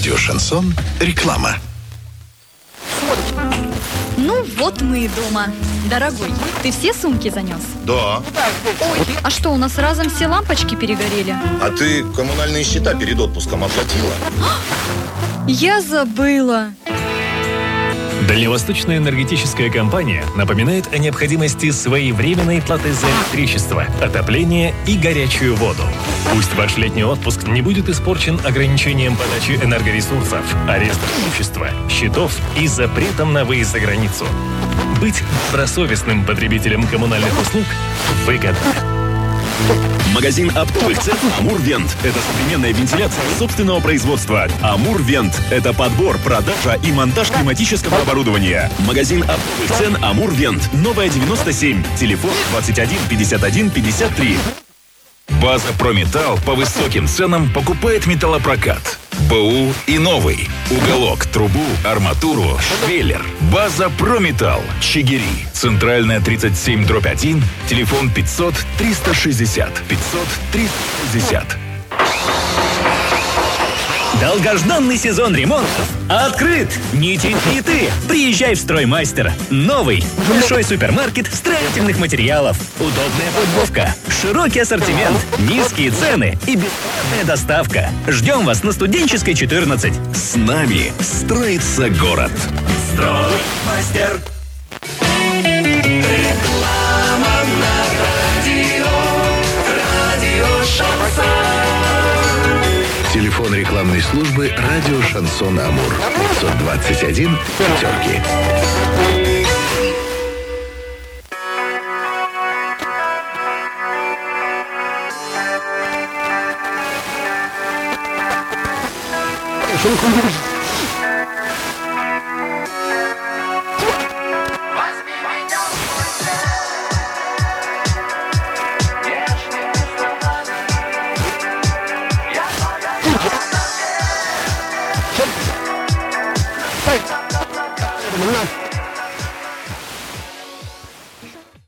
Радио «Шансон». Реклама. Ну вот мы и дома. Дорогой, ты все сумки занес? Да. Ой, а что, у нас разом все лампочки перегорели? А ты коммунальные счета перед отпуском оплатила? Я забыла. Дальневосточная энергетическая компания напоминает о необходимости своевременной платы за электричество, отопление и горячую воду. Пусть ваш летний отпуск не будет испорчен ограничением подачи энергоресурсов, арестом имущества, счетов и запретом на выезд за границу. Быть добросовестным потребителем коммунальных услуг выгодно. Магазин оптовых цен «Амурвент» — это современная вентиляция собственного производства. «Амурвент» — это подбор, продажа и монтаж климатического оборудования. Магазин оптовых цен «Амурвент». Новая 97. Телефон 21 51 53. База «Прометалл» по высоким ценам покупает металлопрокат. БУ и новый. Уголок, трубу, арматуру, швеллер. База «Прометалл». Чигири. Центральная 37/1. Телефон 500 360. 500 360. Долгожданный сезон ремонтов открыт! Не тяни ты! Приезжай в «Строймастер». Новый большой супермаркет строительных материалов. Удобная парковка, широкий ассортимент, низкие цены и бесплатная доставка. Ждем вас на Студенческой, 14. С нами строится город. «Строймастер». Реклама на радио. Радио «Шансон». Телефон рекламной службы «Радио Шансон Амур». 521 5. Hey!